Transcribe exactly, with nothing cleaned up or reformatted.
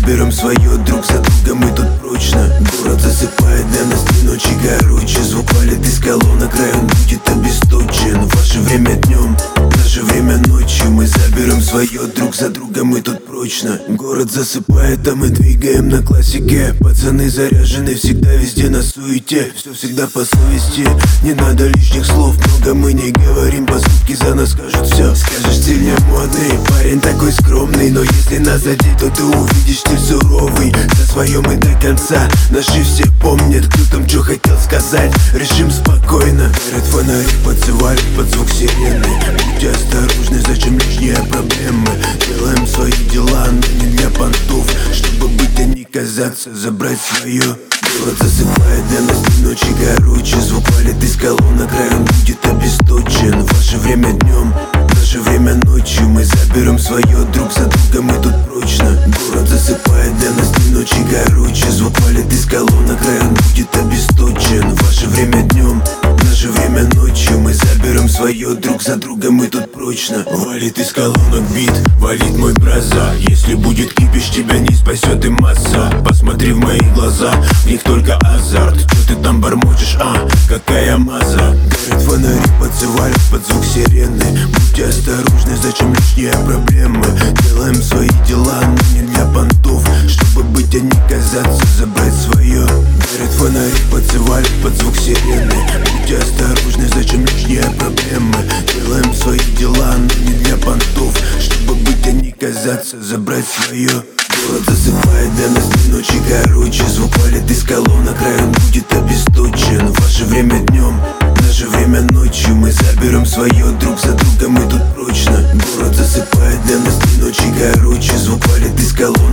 заберем свое друг за друга, мы тут прочно. Город засыпает, для нас три ночи короче. Звук валит из колонок, район будет обесточен. Ваше время днем, наше время ночью. Мы заберем свое друг за друга, мы тут прочно. Город засыпает, а мы двигаем на классике. Пацаны заряжены, всегда везде на суете. Все всегда по совести, не надо лишних слов. Много мы не говорим, поступки за нас скажут все. Скажешь, стиль не модный, парень такой скромный. Но если нас задеть, то ты увидишь стиль суровый. За свое мы до конца, наши все помнят, кто там что хотел сказать. Решим спокойно. Горят фонари, подсывали под звук сирены. Будьте осторожны, зачем лишние проблемы. Делаем свои дела, но не для понтов. Чтобы быть, а не казаться, забрать свое. Город засыпает, для нас три ночи короче. Звук валит из колонок, район будет обесточен. Ваше время днем, наше время ночью. Мы заберем свое друг за друга, мы тут прочно. Город засыпает, для нас три ночи короче. Звук валит из колонок, район будет обесточен. Ваше время днем, наше время ночью. Мы заберем свое друг за друга, мы тут прочно. Валит из колонок бит, валит мой браза. Если будет кипиш, тебя не спасет и масса. Посмотри в мои глаза, в них только азарт. Что ты там бормочешь, а? Какая маза? Горят фонари, подсывали под звук сирены. Будьте осторожны, зачем лишние проблемы. Делаем свои дела, но не для понтов. Чтобы быть, а не казаться, забрать свое. Горят фонари, подсывали под звук сирены. Будьте осторожны, зачем лишние проблемы. Делаем свои дела, но не для понтов. Чтобы быть, а не казаться, забрать свое. Город засыпает, для нас три ночи короче. Звук валит из колонок, район будет обесточен. Ваше время днем, наше время ночью. Мы заберем свое друг за друга, мы тут прочно. Город засыпает, для нас три ночи короче. Звук валит из колонок.